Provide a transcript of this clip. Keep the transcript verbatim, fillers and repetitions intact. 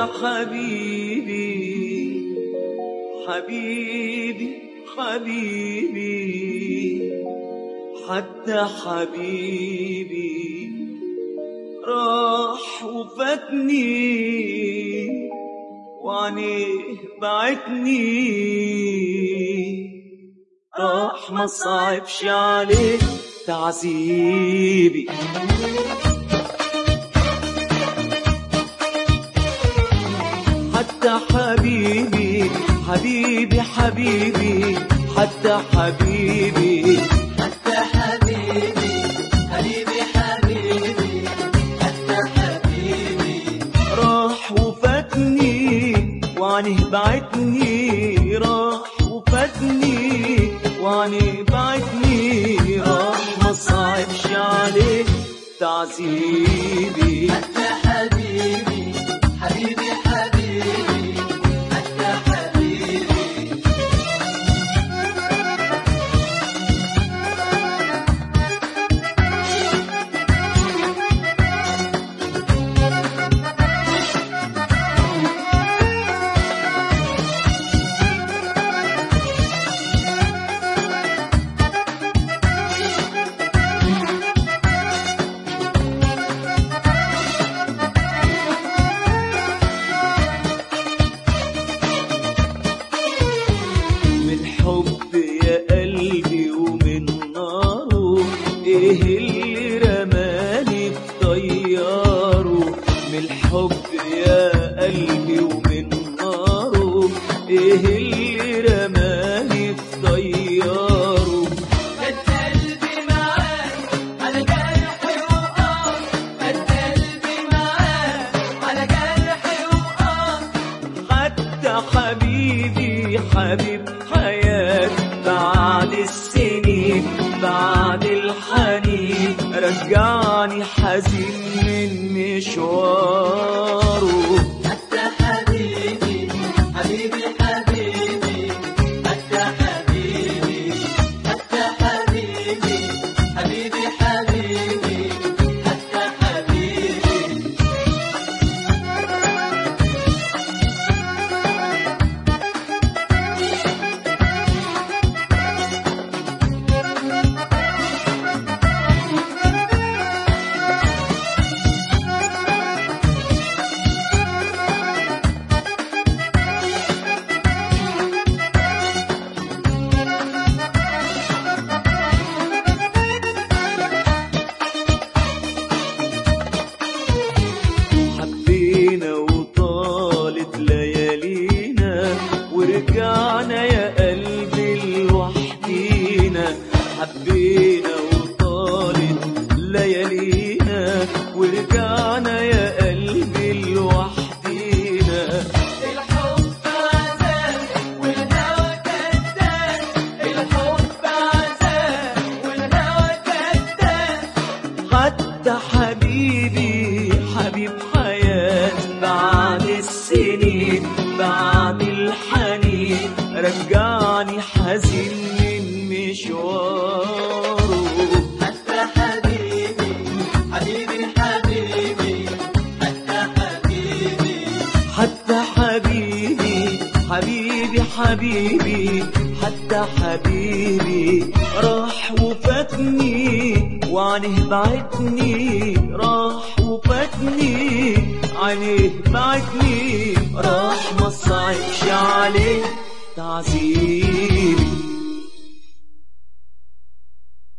حبيبي حبيبي حبيبي حتى حبيبي راح وفاتني وعنيه بعتني، راح ما صعبش عليه تعذيبي. حتى حبيبي حبيبي حبيبي حتى حبيبي حتى حبيبي حبيبي حبيبي حتى حبيبي راح وفاتني وعنيه بعتني، راح وفاتني وعنيه بعتني، راح ما صعبش عليه تعذيبي. حتى حبيبي حبيبي حبيبي حتى حبيبي الحب يا قلبي ومن ناره، ايه اللي رماني في طياره؟ من الحب يا قلبي ومن ناره، ايه اللي رماني في طياره؟ خد قلبي معاك على جرحي وقام، خد قلبي معاك على جرحي وقام. حتى حبيبي حبيب حياتي بعد السنين بعد الحنين رجعني حزين من مشواره. حتى حبيبي حبيبي حبيبي حتى حبيبي حتى حبيبي حبيبي حبيبي حتى حبيبي حبينا وطالت ليالينا ورجعنا يا قلبي لوحدينا. حبينا وطالت ليالينا ورجعنا يا قلبي لوحدينا. الحب عذاب والهوى كذاب، الحب عذاب والهوى كذاب. حتى حبيبي حبيب حياتي بعد السنين بعد الحنين رجعني حزين من مشواره. حتى حبيبي حبيبي حبيبي حتى حبيبي حتى حبيبي حبيبي حبيبي حتى حبيبي راح وفاتني وعنيه بعتني، راح وفاتني عنيه بعتني، راح ما صعبش عليه تعذيبي.